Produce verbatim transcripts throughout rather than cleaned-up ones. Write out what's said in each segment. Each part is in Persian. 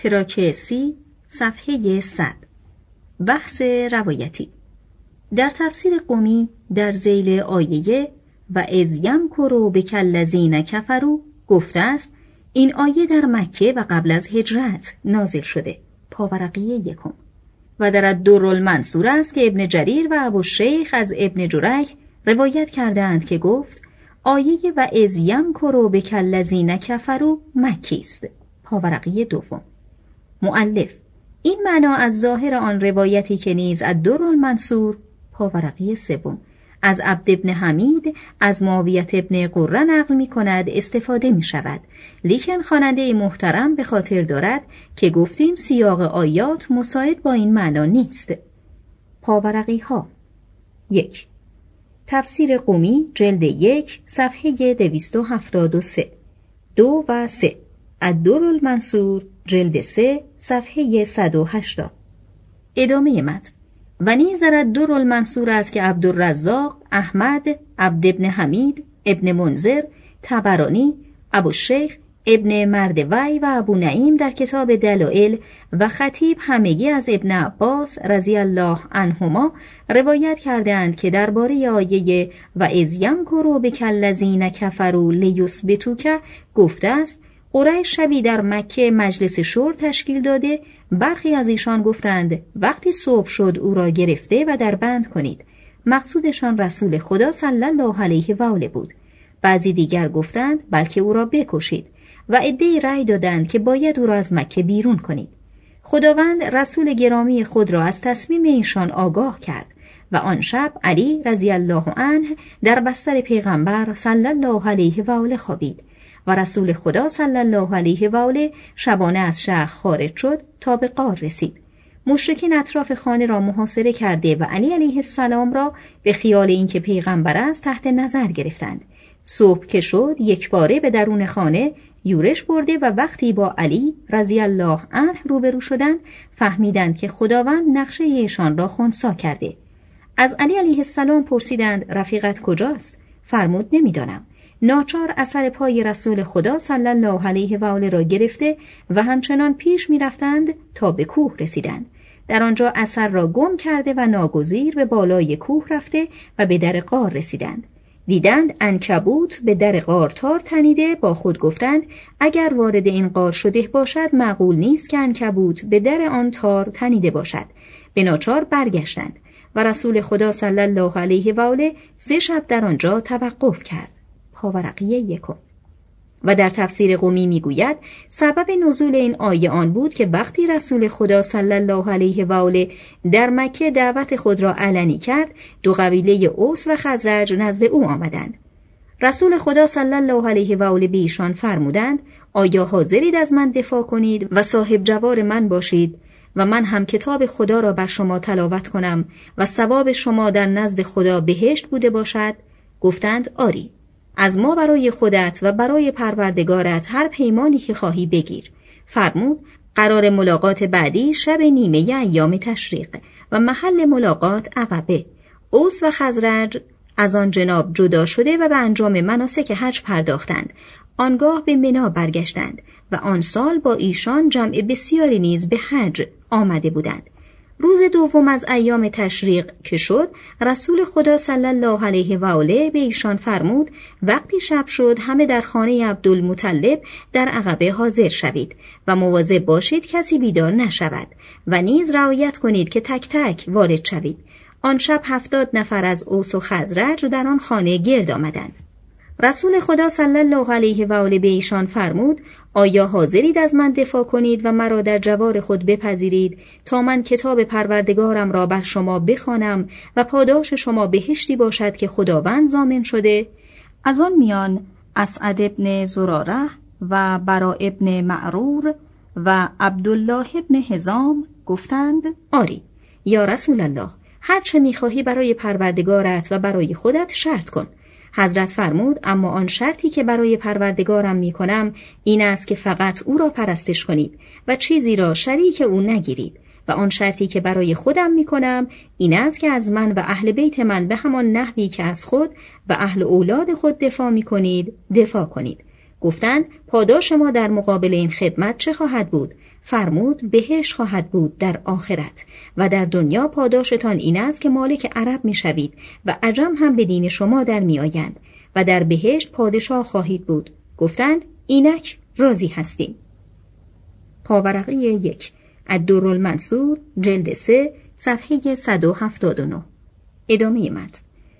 تراک سی صفحه صد. بحث روایتی. در تفسیر قمی در ذیل آیه و اذ یمکر بک الذین کفروا گفته است این آیه در مکه و قبل از هجرت نازل شده. پاورقی یکم. و در الدرالمنصور است که ابن جریر و ابوالشیخ از ابن جریح روایت کردند که گفت آیه و اذ یمکر بک الذین کفروا مکی است. پاورقی دوم. مؤلف این معنا از ظاهر آن روایتی که نیز الدرالمنصور پاورقی سوم از عبد ابن حمید از معاویه ابن قره نقل می کند استفاده می شود، لیکن خواننده محترم به خاطر دارد که گفتیم سیاق آیات مساعد با این معنا نیست. پاورقی ها. یک. تفسیر قمی جلد یک صفحه دویست و هفتاد و سه. دو و سه. الدرالمنصور جلد سه صفحه صد و هشتاد. ادامه متن. و نیز در الدرالمنصور است که عبدالرزاق، احمد، عبد ابن حمید، ابن منذر، طبرانی، ابوالشیخ، ابن مردوی و ابو نعیم در کتاب دلائل و خطیب همگی از ابن عباس رضی الله عنهما روایت کردند که درباره آیه و اذ یمکر بک الذین کفروا لیثبتوک گفته است قریش شبی در مکه مجلس شور تشکیل داده. برخی از ایشان گفتند وقتی صبح شد او را گرفته و در بند کنید. مقصودشان رسول خدا صلی الله علیه و آله بود. بعضی دیگر گفتند بلکه او را بکشید و عده‌ای رأی دادند که باید او را از مکه بیرون کنید. خداوند رسول گرامی خود را از تصمیم ایشان آگاه کرد و آن شب علی رضی الله عنه در بستر پیغمبر صلی الله علیه و آله خوابید و رسول خدا صلی الله علیه و آله شبانه از شهر خارج شد تا به غار رسید. مشرکین اطراف خانه را محاصره کرده و علی علیه السلام را به خیال اینکه پیغمبر است تحت نظر گرفتند. صبح که شد یک باره به درون خانه یورش برده و وقتی با علی رضی الله عنه روبرو شدند فهمیدند که خداوند نقشه ایشان را خنثی کرده. از علی علیه السلام پرسیدند رفیقت کجاست؟ فرمود نمیدانم. ناچار اثر پای رسول خدا صلی الله علیه و آله را گرفته و همچنان پیش می رفتند تا به کوه رسیدند. در آنجا اثر را گم کرده و ناگزیر به بالای کوه رفته و به در غار رسیدند. دیدند عنکبوت به در غار تار تنیده. با خود گفتند اگر وارد این غار شده باشد معقول نیست که عنکبوت به در آن تار تنیده باشد. به ناچار برگشتند و رسول خدا صلی الله علیه و آله سه شب در آنجا توقف کرد. پاورقی یکم. و در تفسیر قمی میگوید سبب نزول این آیه آن بود که وقتی رسول خدا صلی الله علیه و آله در مکه دعوت خود را علنی کرد دو قبیله اوس و خزرج نزد او آمدند. رسول خدا صلی الله علیه و آله به ایشان فرمودند آیا حاضرید از من دفاع کنید و صاحب جوار من باشید و من هم کتاب خدا را بر شما تلاوت کنم و ثواب شما در نزد خدا بهشت بوده باشد؟ گفتند آری. از ما برای خودت و برای پروردگارت هر پیمانی که خواهی بگیر. فرمود قرار ملاقات بعدی شب نیمه ایام تشریق و محل ملاقات عقبه. اوس و خزرج از آن جناب جدا شده و به انجام مناسک حج پرداختند. آنگاه به منی برگشتند و آن سال با ایشان جمع بسیاری نیز به حج آمده بودند. روز دوم از ایام تشریق که شد رسول خدا صلی الله علیه و آله به ایشان فرمود وقتی شب شد همه در خانه عبدالمطلب در عقبه حاضر شوید و مواظب باشید کسی بیدار نشود و نیز رعایت کنید که تک تک وارد شوید. آن شب هفتاد نفر از اوس و خزرج در آن خانه گرد آمدند. رسول خدا صلی الله علیه و آله به ایشان فرمود آیا حاضرید از من دفاع کنید و مرا در جوار خود بپذیرید تا من کتاب پروردگارم را بر شما بخوانم و پاداش شما بهشتی باشد که خداوند ضامن شده؟ از آن میان اسعد ابن زراره و برا ابن معرور و عبدالله ابن حزام گفتند آری یا رسول الله هر چه میخواهی برای پروردگارت و برای خودت شرط کن. حضرت فرمود اما آن شرطی که برای پروردگارم می کنم این است که فقط او را پرستش کنید و چیزی را شریک او نگیرید و آن شرطی که برای خودم می کنم این است که از من و اهل بیت من به همان نحوی که از خود و اهل اولاد خود دفاع می کنید دفاع کنید. گفتند پاداش ما در مقابل این خدمت چه خواهد بود؟ فرمود بهشت خواهد بود در آخرت و در دنیا پاداشتان این است که مالک عرب می شوید و عجم هم به دین شما در می آیند و در بهشت پادشاه خواهید بود. گفتند اینک راضی هستیم. پاورقی یک، الدرالمنصور، جلد سه، صفحه صد و هفتاد و نه. ادامه متن.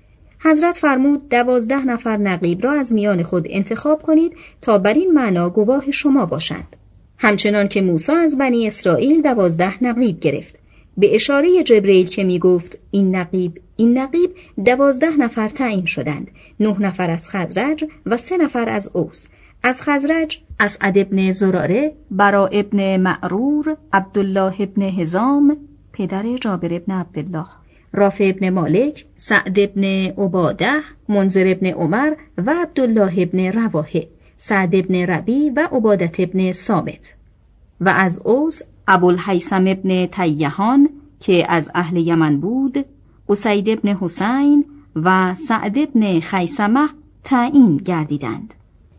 حضرت فرمود دوازده نفر نقیب را از میان خود انتخاب کنید تا بر این معنا گواه شما باشند. همچنان که موسی از بنی اسرائیل دوازده نقیب گرفت. به اشاره جبرئیل که می گفت این نقیب این نقیب دوازده نفر تعیین شدند، نه نفر از خزرج و سه نفر از اوس. از خزرج اسعد ابن زراره، برا ابن معرور، عبدالله ابن حزام پدر جابر ابن عبدالله، رافع ابن مالک، سعد ابن عباده، منذر ابن عمر و عبدالله ابن رواحه، سعد ابن ربی و عبادت ابن ثابت. و از اوس ابوالهیثم ابن تیهان که از اهل یمن بود، اسید ابن حسین و سعد ابن خیثمه تعیین گردیدند.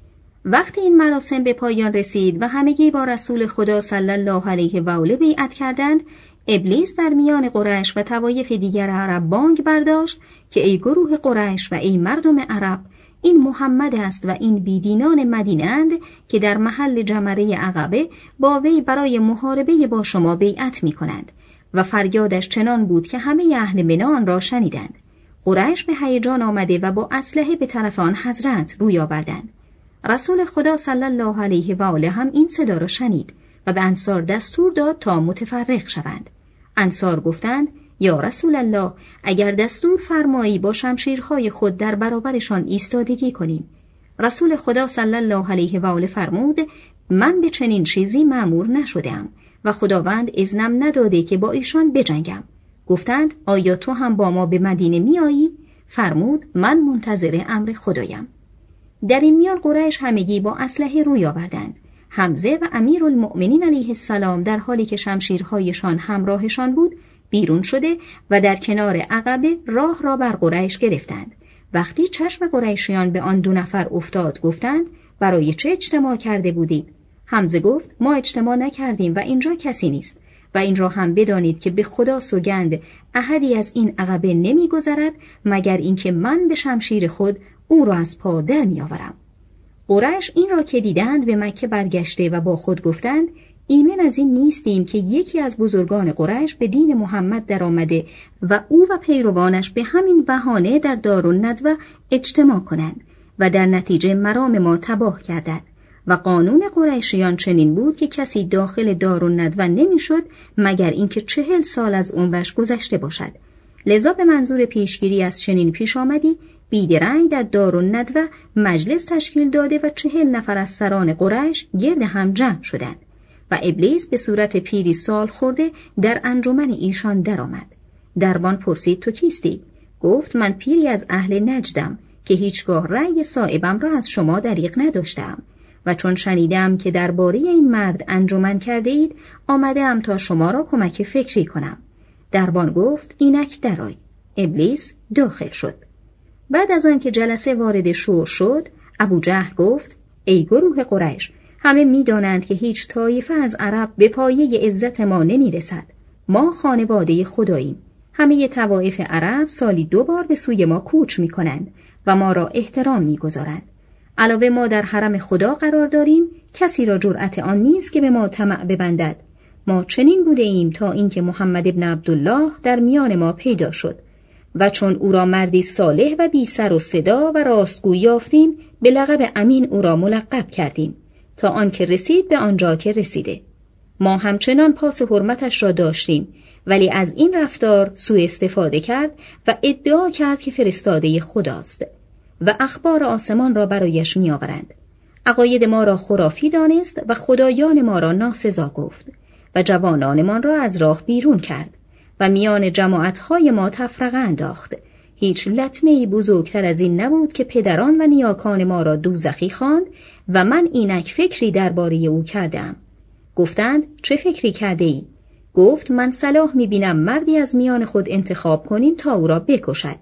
وقتی این مراسم به پایان رسید و همگی با رسول خدا صلی الله علیه و آله بیعت کردند، ابلیس در میان قریش و طوایف دیگر عرب بانگ برداشت که ای گروه قریش و ای مردم عرب، این محمد است و این بیدینان مدینه اند که در محل جمره عقبه با وی برای محاربه با شما بیعت می کنند. و فریادش چنان بود که همه اهل منی آن را شنیدند. قریش به هیجان آمده و با اسلحه به طرف آن حضرت روی آوردند. رسول خدا صلی الله علیه و آله هم این صدا را شنید و به انصار دستور داد تا متفرق شوند. انصار گفتند یا رسول الله، اگر دستور فرمایی با شمشیرهای خود در برابرشان ایستادگی کنیم. رسول خدا صلی الله علیه و آله فرمود من به چنین چیزی مأمور نشدم و خداوند اذنم نداده که با ایشان بجنگم. گفتند آیا تو هم با ما به مدینه می آیی؟ فرمود من منتظر امر خدایم. در این میان قریش همگی با اسلحه روی آوردند. حمزه و امیرالمؤمنین علیه السلام در حالی که شمشیرهایشان همراهشان بود بیرون شده و در کنار عقبه راه را بر قریش گرفتند. وقتی چشم قریشیان به آن دو نفر افتاد گفتند برای چه اجتماع کرده بودید؟ حمزه گفت ما اجتماع نکردیم و اینجا کسی نیست و این را هم بدانید که به خدا سوگند احدی از این عقبه نمی گذرد مگر اینکه من به شمشیر خود او را از پا در می آورم. قریش این را که دیدند به مکه برگشته و با خود گفتند ایمن از این نیستیم که یکی از بزرگان قریش به دین محمد در آمده و او و پیروانش به همین بهانه در دارالندوه اجتماع کنند و در نتیجه مرام ما تباه کردند. و قانون قریشیان چنین بود که کسی داخل دارالندوه نمیشد مگر اینکه چهل سال از عمرش گذشته باشد. لذا به منظور پیشگیری از چنین پیش آمدی بیدرنگ در دارالندوه مجلس تشکیل داده و چهل نفر از سران قریش گرد هم جمع شدند و ابلیس به صورت پیری سال خورده در انجمن ایشان درآمد. دربان پرسید تو کیستی؟ گفت من پیری از اهل نجدم که هیچگاه رأی صائبم را از شما دریغ نداشتم و چون شنیدم که درباره این مرد انجمن کرده اید آمدم تا شما را کمک فکری کنم. دربان گفت اینک درآی. ابلیس داخل شد. بعد از آن که جلسه وارد شور شد ابو جهل گفت ای گروه قریش، همه می دانند که هیچ طایفه از عرب به پایه عزت ما نمی رسد. ما خانواده خداییم. همه طوایف عرب سالی دو بار به سوی ما کوچ می کنند و ما را احترام می گذارند. علاوه ما در حرم خدا قرار داریم، کسی را جرأت آن نیست که به ما طمع ببندد. ما چنین بوده ایم تا اینکه محمد ابن عبدالله در میان ما پیدا شد و چون او را مردی صالح و بی سر و صدا و راستگو یافتیم به لقب امین او را ملقب کردیم تا آن که رسید به آنجا که رسیده. ما همچنان پاس حرمتش را داشتیم ولی از این رفتار سوء استفاده کرد و ادعا کرد که فرستاده خداست و اخبار آسمان را برایش می آورند. عقاید ما را خرافی دانست و خدایان ما را ناسزا گفت و جوانانمان را از راه بیرون کرد و میان جماعتهای ما تفرقه انداخت. هیچ لطمه‌ای بزرگتر از این نبود که پدران و نیاکان ما را دوزخی خواند و من اینک فکری درباره او کردم. گفتند چه فکری کرده ای؟ گفت من صلاح می بینم مردی از میان خود انتخاب کنیم تا او را بکشد.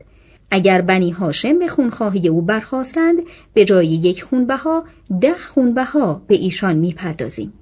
اگر بنی هاشم به خونخواهی او برخاستند به جای یک خونبها ده خونبها به ایشان میپردازیم.